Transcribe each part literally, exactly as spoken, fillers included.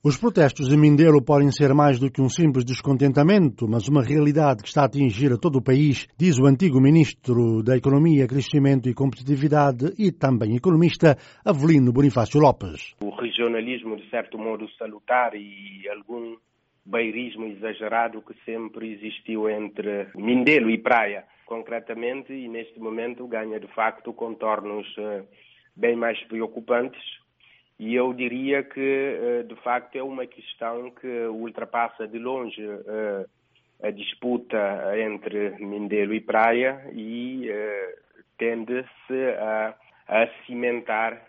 Os protestos de Mindelo podem ser mais do que um simples descontentamento, mas uma realidade que está a atingir a todo o país, diz o antigo ministro da Economia, Crescimento e Competitividade e também economista, Avelino Bonifácio Lopes. O regionalismo, de certo modo, salutar e algum bairismo exagerado que sempre existiu entre Mindelo e Praia, concretamente, e neste momento ganha de facto contornos bem mais preocupantes. E eu diria que, de facto, é uma questão que ultrapassa de longe a disputa entre Mindelo e Praia e tende-se a, a cimentar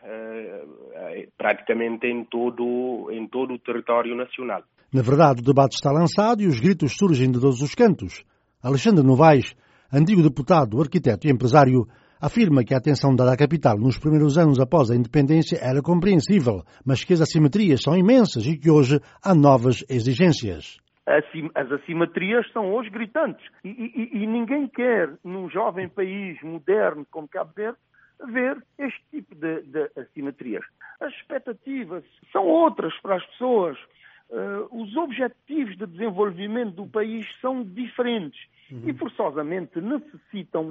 praticamente em todo, em todo o território nacional. Na verdade, o debate está lançado e os gritos surgem de todos os cantos. Alexandre Novaes, antigo deputado, arquiteto e empresário, afirma que a atenção dada à capital nos primeiros anos após a independência era compreensível, mas que as assimetrias são imensas e que hoje há novas exigências. As assimetrias são hoje gritantes e, e, e ninguém quer, num jovem país moderno como Cabo Verde, ver este tipo de, de assimetrias. As expectativas são outras para as pessoas. Uh, os objetivos de desenvolvimento do país são diferentes uhum. e forçosamente necessitam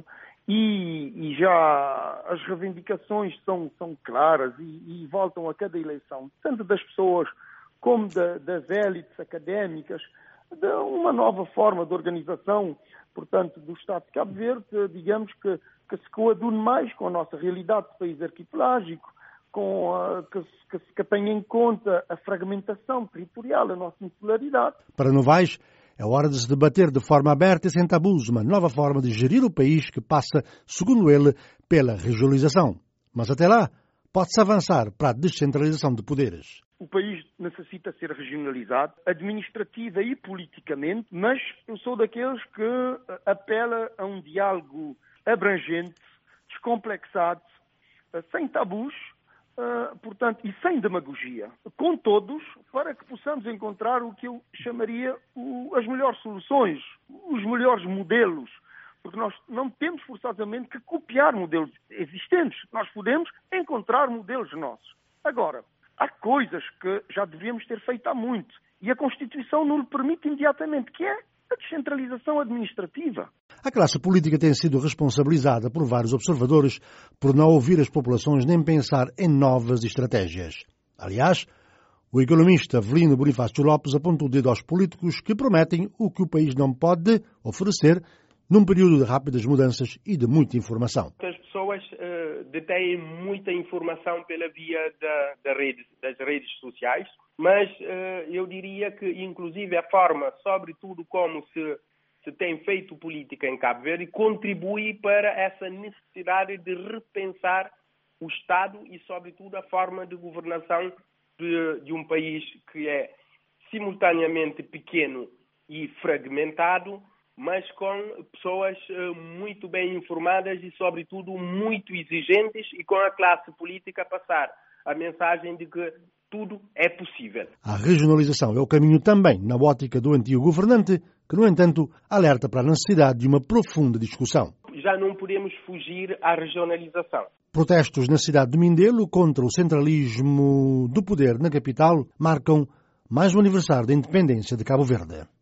E, e já as reivindicações são, são claras e, e voltam a cada eleição, tanto das pessoas como da, das élites académicas, de uma nova forma de organização, portanto, do Estado de Cabo Verde, digamos que, que se coadune mais com a nossa realidade de país arquipelágico, com a, que, que, que tenha em conta a fragmentação territorial, a nossa insularidade. Para Novaes, é hora de se debater de forma aberta e sem tabus uma nova forma de gerir o país que passa, segundo ele, pela regionalização. Mas até lá, pode-se avançar para a descentralização de poderes. O país necessita ser regionalizado, administrativa e politicamente, mas eu sou daqueles que apela a um diálogo abrangente, descomplexado, sem tabus, Uh, portanto, e sem demagogia, com todos, para que possamos encontrar o que eu chamaria o, as melhores soluções, os melhores modelos, porque nós não temos forçosamente que copiar modelos existentes, nós podemos encontrar modelos nossos. Agora, há coisas que já devíamos ter feito há muito, e a Constituição não lhe permite imediatamente, que é a descentralização administrativa. A classe política tem sido responsabilizada por vários observadores por não ouvir as populações nem pensar em novas estratégias. Aliás, o economista Avelino Bonifácio Lopes apontou o dedo aos políticos que prometem o que o país não pode oferecer num período de rápidas mudanças e de muita informação. As pessoas uh, detêm muita informação pela via da, da rede, das redes sociais, mas uh, eu diria que, inclusive, a forma, sobretudo como se, se tem feito política em Cabo Verde, contribui para essa necessidade de repensar o Estado e, sobretudo, a forma de governação de, de um país que é simultaneamente pequeno e fragmentado, mas com pessoas uh, muito bem informadas e, sobretudo, muito exigentes e com a classe política a passar a mensagem de que tudo é possível. A regionalização é o caminho também na ótica do antigo governante, que, no entanto, alerta para a necessidade de uma profunda discussão. Já não podemos fugir à regionalização. Protestos na cidade de Mindelo contra o centralismo do poder na capital marcam mais um aniversário da independência de Cabo Verde.